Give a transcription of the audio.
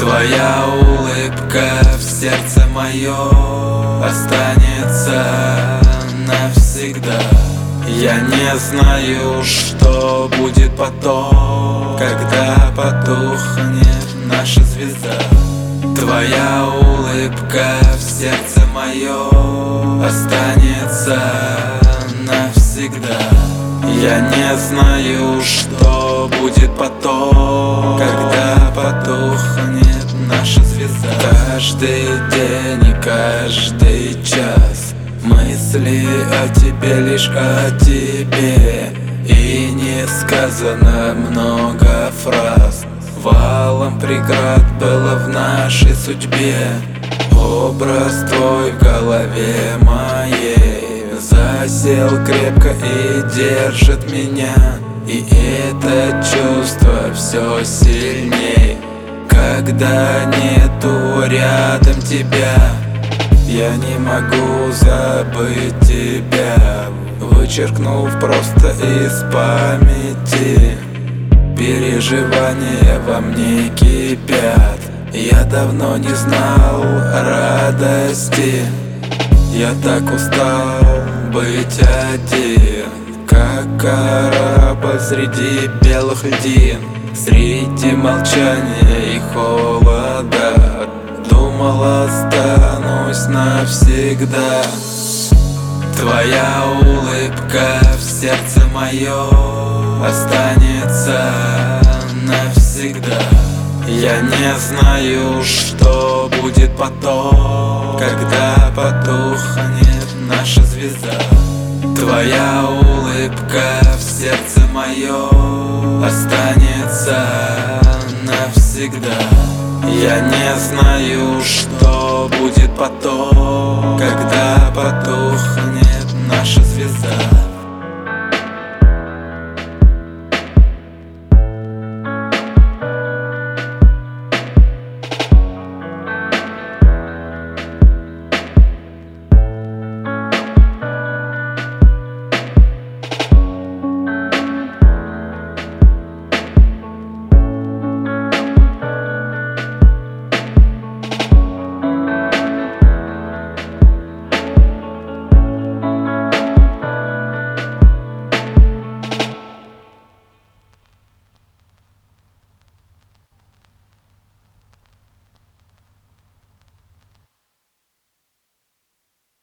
Твоя улыбка в сердце мое останется навсегда. Я не знаю, что будет потом, когда потухнет наша звезда. Твоя улыбка в сердце мое останется навсегда. Я не знаю, что будет потом, когда потухнет наша звезда. Каждый день и каждый час мысли о тебе, лишь о тебе. И не сказано много фраз, валом преград было в нашей судьбе. Образ твой в голове моей засел крепко и держит меня. И это чувство все сильней, когда нету рядом тебя. Я не могу забыть тебя, вычеркнув просто из памяти. Переживания во мне кипят, я давно не знал радости. Я так устал быть один, как корабль среди белых льдин. Среди молчания и холода думал, останусь навсегда. Твоя улыбка в сердце мое останется навсегда. Я не знаю, что будет потом, когда потухнет наша звезда. Твоя улыбка в сердце мое останется навсегда. Я не знаю, что будет потом, когда потухнет